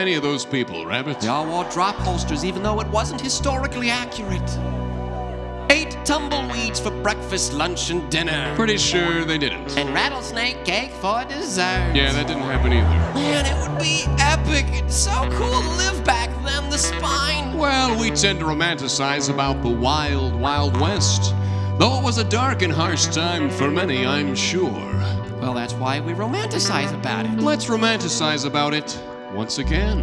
Any of those people, Rabbit? They all wore drop holsters even though it wasn't historically accurate. Ate tumbleweeds for breakfast, lunch, and dinner. Pretty sure they didn't. And rattlesnake cake for dessert. Yeah, that didn't happen either. Man, it would be epic. It's so cool to live back then, the spine. Well, we tend to romanticize about the wild, wild west. Though it was a dark and harsh time for many, I'm sure. Well, that's why we romanticize about it. Let's romanticize about it once again.